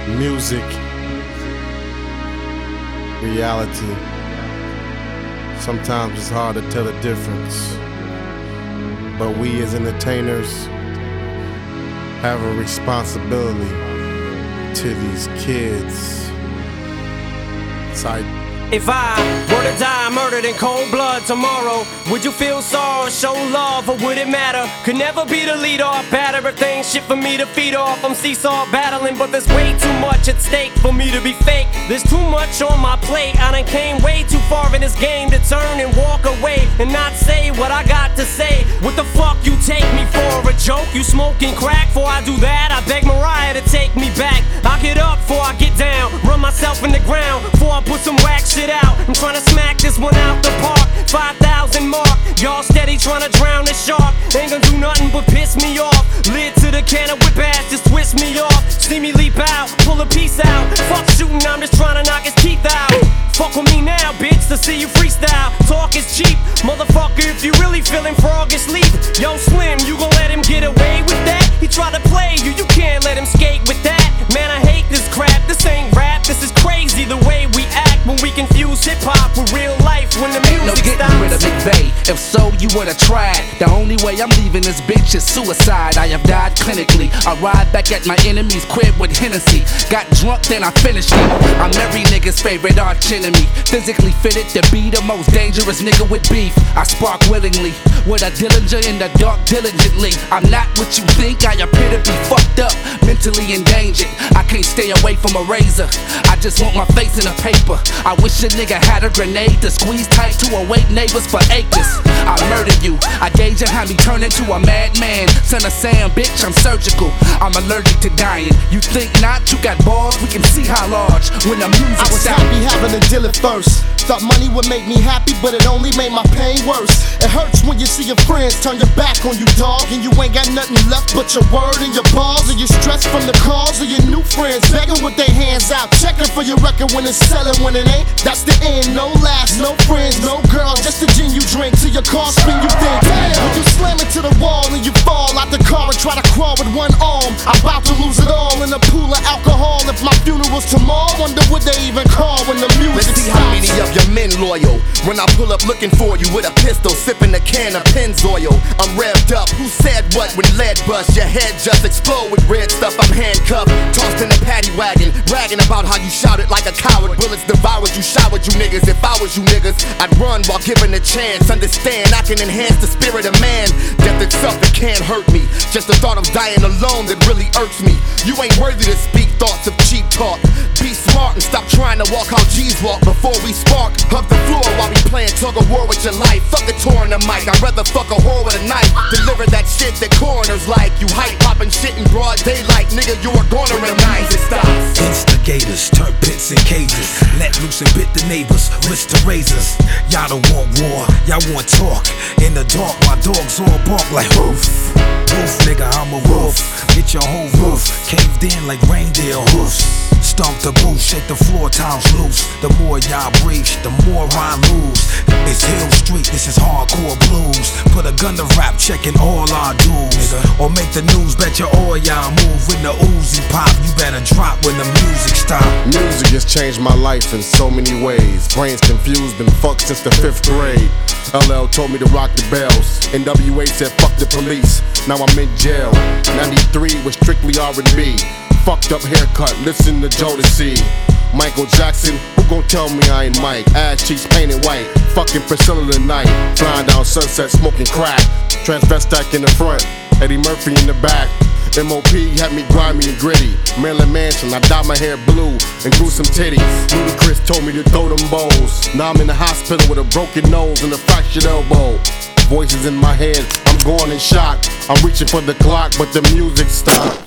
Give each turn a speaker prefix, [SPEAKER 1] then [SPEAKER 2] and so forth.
[SPEAKER 1] Music, reality. Sometimes it's hard to tell the difference, but we as entertainers have a responsibility to these kids. It's like,
[SPEAKER 2] if I were to die murdered in cold blood tomorrow, would you feel sorrow, show love, or would it matter? Could never be the lead off batter if they ain't shit for me to feed off. I'm seesaw battling, but there's way too much at stake for me to be fake. There's too much on my plate. I done came way too far in this game to turn and walk away and not say what I got to say. What the fuck you take me for? A joke? You smoking crack? Before I do that, I beg Mariah to take me back. I get up before I get down, run myself in the ground before I put some whack shit out. I'm trying to smack this one out the park. 5,000 mark. Y'all steady trying to drown the shark. Ain't gonna do nothing but piss me off. Lid to the can of whip ass, just twist me off. See me leap out, pull a piece out. Fuck shooting, I'm just trying to knock his teeth out. Fuck with me now, bitch, to see you freestyle. Talk is cheap, motherfucker, if you really feeling frog asleep. Yo, Slim, you gon' let him get away with that? He tried to play you, you can't let him skate with that. Man, I hate this crap, this ain't rap. This is crazy the way we act when we confuse hip-hop with real life when the music
[SPEAKER 3] no getting
[SPEAKER 2] stops.
[SPEAKER 3] rid of McVeigh. If so, you would've tried. The only way I'm leaving this bitch is suicide. I have died clinically. I ride back at my enemy's crib with Hennessy. Got drunk, then I finished it. I'm every nigga's favorite arch enemy. Physically fitted to be the most dangerous nigga with beef. I spark willingly with a Dillinger in the dark diligently. I'm not what you think. I appear to be fucked up, mentally endangered. I can't stay away from a razor. I just want my face in the paper. I wish a nigga had a grenade to squeeze tight to awake neighbors for acres. I murder you. I gauge and have me turn into a madman. Son of Sam, bitch, I'm surgical. I'm allergic to dying. You think not? You got balls? We can see how large when the music
[SPEAKER 4] I was happy having a deal at first. Thought money would make me happy, but it only made my pain worse. It hurts when you see your friends turn your back on you, dog, and you ain't got nothing left but your word and your balls. And you stressed from the calls of your new friends begging with their hands out, checking for your record when it's selling. When it ain't, that's the end. No laughs, no friends, no girls, just the gin you drink till your car spin. You think, damn, when you slam into the wall and you fall out the car and try to crawl with one arm. I'm about to lose it all in a pool of alcohol. If my funeral's tomorrow, wonder what they even call when the music
[SPEAKER 5] Let's see
[SPEAKER 4] stops.
[SPEAKER 5] how many of your men loyal when I pull up looking for you with a pistol, sipping a can of Pennzoil. I'm revved up. Who said what when lead bust? Your head just explode with red stuff. I'm handcuffed, tossed in a paddy wagon, bragging about how you shouted like a coward. Bullets devoured you, showered you niggas. If I was you niggas, I'd run while given a chance. Understand, I can enhance the spirit of man. Death itself, it can't hurt me. Just the thought of dying alone that really irks me. You ain't worthy to speak thoughts of cheap talk. Be smart and stop trying to walk how G's walk before we spark. Hug the floor while we playing tug of war with your life. Fuck a tour in the mic, I'd rather fuck a whore with a knife. Deliver that shit that coroners like. You hype popping shit in broad daylight, nigga, you are gonna recognize it. Stops.
[SPEAKER 6] Instigators, turn pits and cages. Let loose and bit the neighbors, wrist to razors. Y'all don't want war, y'all want talk. In the dark, my dogs all bark like woof. Woof, nigga, I'm a wolf. Get your whole roof caved in like reindeer hoofs. Stomp the booth, shake the floor, times loose. The more y'all breach, the more I lose. It's Hill Street, this is hardcore blues. Put a gun to rap, checking all our dues. Or make the news, bet you all y'all move. When the Uzi pop, you better drop when the music stop.
[SPEAKER 1] music has changed my life in so many ways. Brains confused, been fucked since the 5th grade. LL told me to rock the bells. NWA said fuck the police. Now I'm in jail. 93 was strictly R&B. Fucked up haircut, listen to Jodeci. Michael Jackson, who gon' tell me I ain't Mike? Ass cheeks painted white, fucking Priscilla tonight. Flying down Sunset, smoking crack. Transvestite in the front, Eddie Murphy in the back. MOP had me grimy and gritty. Maryland Mansion, I dyed my hair blue and grew some titties. Ludacris told me to throw them bowls. Now I'm in the hospital with a broken nose and a fractured elbow. Voices in my head, I'm going in shock. I'm reaching for the clock, but the music stopped.